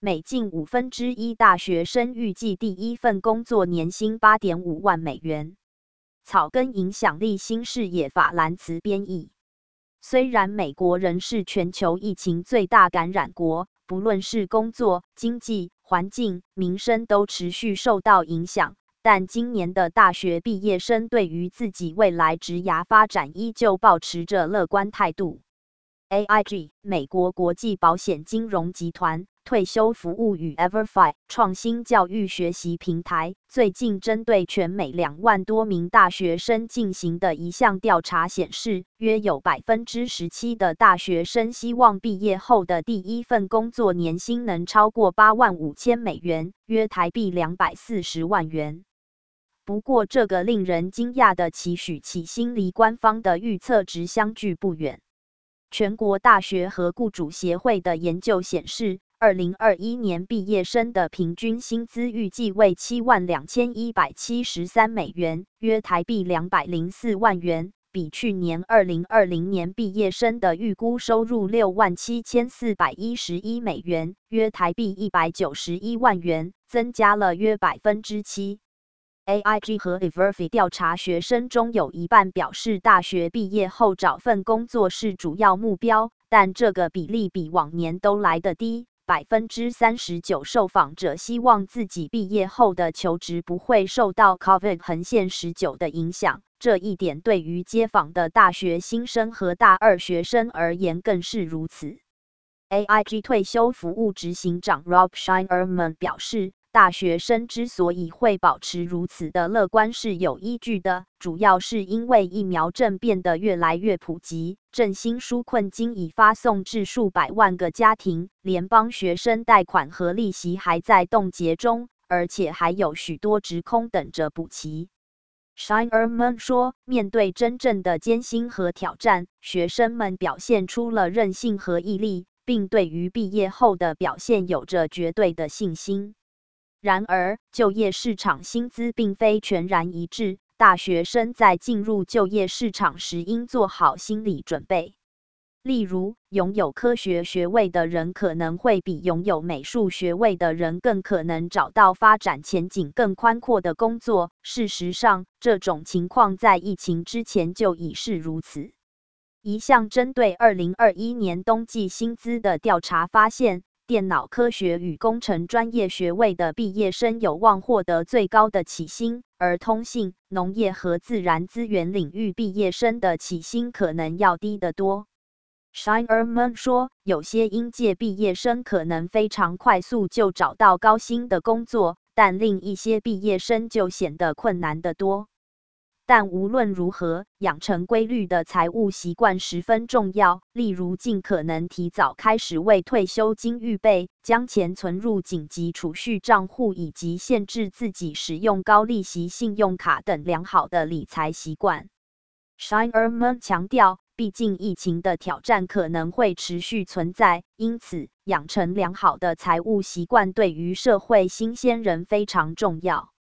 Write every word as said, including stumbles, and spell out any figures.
每近五分之一大学生预计第一份工作年薪 八点五万美元。草根影响力新视野法兰茨编译。虽然美国仍是全球疫情最大感染国，不论是工作、经济、环境、民生都持续受到影响，但今年的大学毕业生对于自己未来职涯发展依旧保持着乐观态度。A I G 美国国际保险金融集团退休服务与 EverFi 创新教育学习平台最近针对全美两万多名大学生进行的一项调查显示，约有 百分之十七 的大学生希望毕业后的第一份工作年薪能超过八万五千美元，约台币两百四十万元。不过，这个令人惊讶的期许起薪离官方的预测值相距不远。全国大学和雇主协会的研究显示，二零二一年毕业生的平均薪资预计为七万两千一百七十三美元，约台币两百零四万元，比去年二零二零年毕业生的预估收入六万七千四百一十一美元，约台币一百九十一万元，增加了约 百分之七。A I G 和 EverFi 调查学生中有一半表示大学毕业后找份工作是主要目标，但这个比例比往年都来得低。百分之三十九 受访者希望自己毕业后的求职不会受到 COVID 横线十九的影响，这一点对于街访的大学新生和大二学生而言更是如此。A I G 退休服务执行长 Rob Shinerman 表示，大学生之所以会保持如此的乐观是有依据的，主要是因为疫苗正变得越来越普及，振兴纾困金已发送至数百万个家庭，联邦学生贷款和利息还在冻结中，而且还有许多职空等着补齐。Shinerman 说，面对真正的艰辛和挑战，学生们表现出了韧性和毅力，并对于毕业后的表现有着绝对的信心。然而，就业市场薪资并非全然一致，大学生在进入就业市场时应做好心理准备。例如，拥有科学学位的人可能会比拥有美术学位的人更可能找到发展前景更宽阔的工作。事实上，这种情况在疫情之前就已是如此。一项针对二零二一年冬季薪资的调查发现，电脑科学与工程专业学位的毕业生有望获得最高的起薪，而通信、农业和自然资源领域毕业生的起薪可能要低得多。Shinerman 说，有些应届毕业生可能非常快速就找到高薪的工作，但另一些毕业生就显得困难得多。但无论如何，养成规律的财务习惯十分重要，例如尽可能提早开始为退休金预备，将钱存入紧急储蓄账户，以及限制自己使用高利息信用卡等良好的理财习惯。Shinerman 强调，毕竟疫情的挑战可能会持续存在，因此养成良好的财务习惯对于社会新鲜人非常重要。